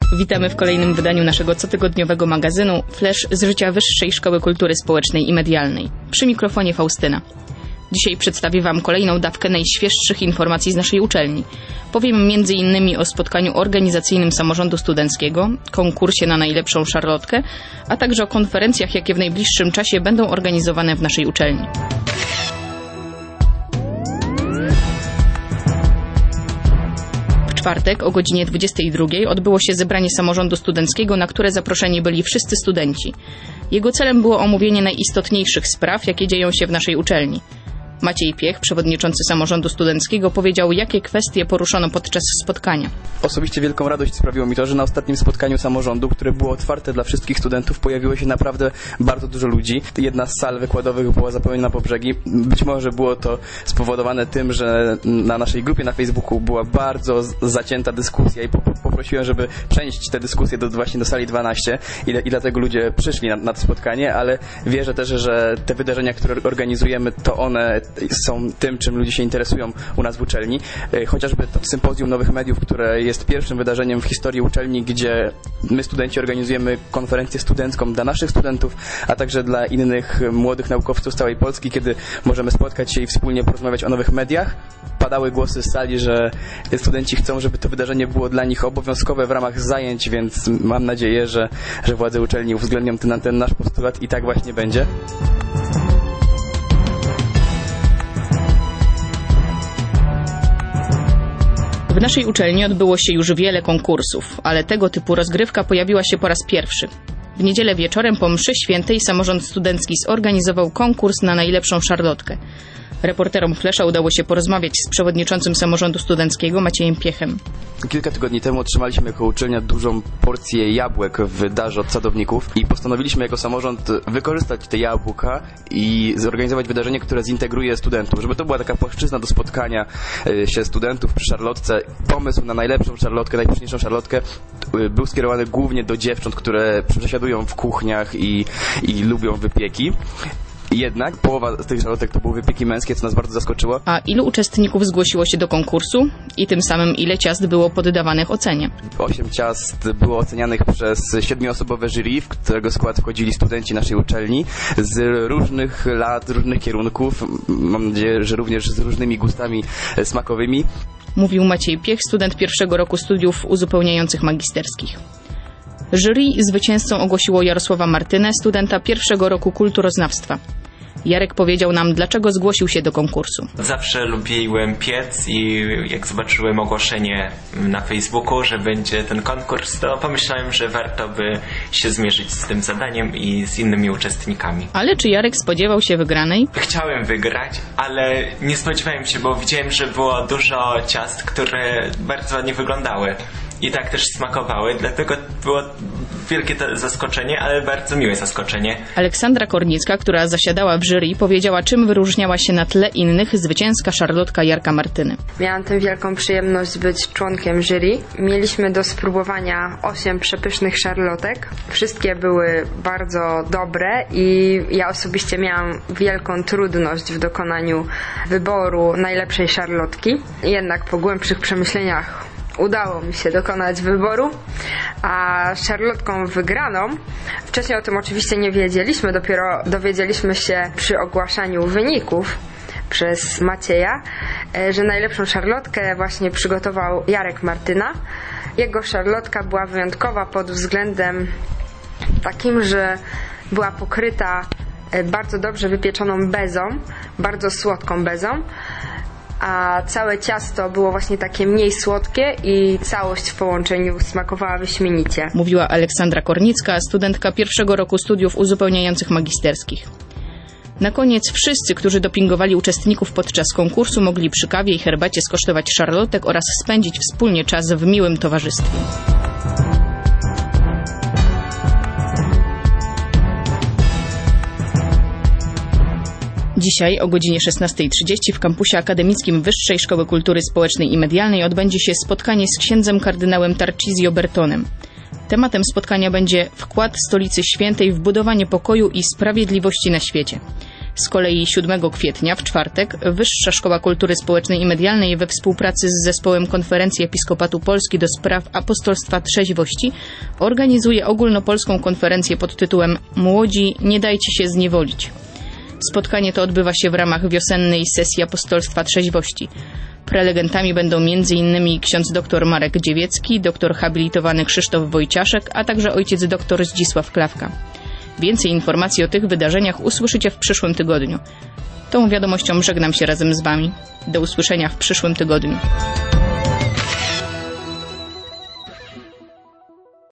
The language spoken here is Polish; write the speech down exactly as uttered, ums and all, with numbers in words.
Witamy w kolejnym wydaniu naszego cotygodniowego magazynu Flash z życia Wyższej Szkoły Kultury Społecznej i Medialnej. Przy mikrofonie Faustyna. Dzisiaj przedstawię Wam kolejną dawkę najświeższych informacji z naszej uczelni. Powiem między innymi o spotkaniu organizacyjnym samorządu studenckiego, konkursie na najlepszą szarlotkę, a także o konferencjach, jakie w najbliższym czasie będą organizowane w naszej uczelni. W czwartek o godzinie dwudziestej drugiej odbyło się zebranie samorządu studenckiego, na które zaproszeni byli wszyscy studenci. Jego celem było omówienie najistotniejszych spraw, jakie dzieją się w naszej uczelni. Maciej Piech, przewodniczący samorządu studenckiego, powiedział, jakie kwestie poruszono podczas spotkania. Osobiście wielką radość sprawiło mi to, że na ostatnim spotkaniu samorządu, które było otwarte dla wszystkich studentów, pojawiło się naprawdę bardzo dużo ludzi. Jedna z sal wykładowych była zapełniona po brzegi. Być może było to spowodowane tym, że na naszej grupie na Facebooku była bardzo zacięta dyskusja i poprosiłem, żeby przenieść tę dyskusję do, właśnie do sali dwanaście i, i dlatego ludzie przyszli na, na to spotkanie, ale wierzę też, że te wydarzenia, które organizujemy, to one są tym, czym ludzie się interesują u nas w uczelni. Chociażby to Sympozjum Nowych Mediów, które jest pierwszym wydarzeniem w historii uczelni, gdzie my studenci organizujemy konferencję studencką dla naszych studentów, a także dla innych młodych naukowców z całej Polski, kiedy możemy spotkać się i wspólnie porozmawiać o nowych mediach. Padały głosy z sali, że studenci chcą, żeby to wydarzenie było dla nich obowiązkowe w ramach zajęć, więc mam nadzieję, że, że władze uczelni uwzględnią ten, ten nasz postulat i tak właśnie będzie. W naszej uczelni odbyło się już wiele konkursów, ale tego typu rozgrywka pojawiła się po raz pierwszy. W niedzielę wieczorem po mszy świętej samorząd studencki zorganizował konkurs na najlepszą szarlotkę. Reporterom Flesza udało się porozmawiać z przewodniczącym samorządu studenckiego Maciejem Piechem. Kilka tygodni temu otrzymaliśmy jako uczelnia dużą porcję jabłek w darze od sadowników i postanowiliśmy jako samorząd wykorzystać te jabłka i zorganizować wydarzenie, które zintegruje studentów, żeby to była taka płaszczyzna do spotkania się studentów przy szarlotce. Pomysł na najlepszą szarlotkę, najpyszniejszą szarlotkę był skierowany głównie do dziewcząt, które przesiadują w kuchniach i, i lubią wypieki. Jednak połowa z tych szarlotek to były wypieki męskie, co nas bardzo zaskoczyło. A ilu uczestników zgłosiło się do konkursu i tym samym ile ciast było poddawanych ocenie? Osiem ciast było ocenianych przez siedmioosobowe jury, w którego skład wchodzili studenci naszej uczelni z różnych lat, z różnych kierunków. Mam nadzieję, że również z różnymi gustami smakowymi. Mówił Maciej Piech, student pierwszego roku studiów uzupełniających magisterskich. Jury zwycięzcą ogłosiło Jarosława Martynę, studenta pierwszego roku kulturoznawstwa. Jarek powiedział nam, dlaczego zgłosił się do konkursu. Zawsze lubiłem piec i jak zobaczyłem ogłoszenie na Facebooku, że będzie ten konkurs, to pomyślałem, że warto by się zmierzyć z tym zadaniem i z innymi uczestnikami. Ale czy Jarek spodziewał się wygranej? Chciałem wygrać, ale nie spodziewałem się, bo widziałem, że było dużo ciast, które bardzo ładnie wyglądały. I tak też smakowały, dlatego było wielkie to zaskoczenie, ale bardzo miłe zaskoczenie. Aleksandra Kornicka, która zasiadała w jury, powiedziała, czym wyróżniała się na tle innych zwycięska szarlotka Jarka Martyny. Miałam tę wielką przyjemność być członkiem jury. Mieliśmy do spróbowania osiem przepysznych szarlotek. Wszystkie były bardzo dobre i ja osobiście miałam wielką trudność w dokonaniu wyboru najlepszej szarlotki. Jednak po głębszych przemyśleniach udało mi się dokonać wyboru, a szarlotką wygraną, wcześniej o tym oczywiście nie wiedzieliśmy, dopiero dowiedzieliśmy się przy ogłaszaniu wyników przez Macieja, że najlepszą szarlotkę właśnie przygotował Jarek Martyna. Jego szarlotka była wyjątkowa pod względem takim, że była pokryta bardzo dobrze wypieczoną bezą, bardzo słodką bezą, a całe ciasto było właśnie takie mniej słodkie i całość w połączeniu smakowała wyśmienicie. Mówiła Aleksandra Kornicka, studentka pierwszego roku studiów uzupełniających magisterskich. Na koniec wszyscy, którzy dopingowali uczestników podczas konkursu, mogli przy kawie i herbacie skosztować szarlotek oraz spędzić wspólnie czas w miłym towarzystwie. Dzisiaj o godzinie szesnastej trzydzieści w kampusie akademickim Wyższej Szkoły Kultury Społecznej i Medialnej odbędzie się spotkanie z księdzem kardynałem Tarcisio Bertonem. Tematem spotkania będzie wkład Stolicy Świętej w budowanie pokoju i sprawiedliwości na świecie. Z kolei siódmego kwietnia, w czwartek, Wyższa Szkoła Kultury Społecznej i Medialnej we współpracy z Zespołem Konferencji Episkopatu Polski do spraw apostolstwa trzeźwości organizuje ogólnopolską konferencję pod tytułem Młodzi, nie dajcie się zniewolić. Spotkanie to odbywa się w ramach wiosennej sesji apostolstwa trzeźwości. Prelegentami będą między innymi ksiądz dr Marek Dziewiecki, doktor habilitowany Krzysztof Wojciaszek, a także ojciec dr Zdzisław Klawka. Więcej informacji o tych wydarzeniach usłyszycie w przyszłym tygodniu. Tą wiadomością żegnam się razem z Wami. Do usłyszenia w przyszłym tygodniu.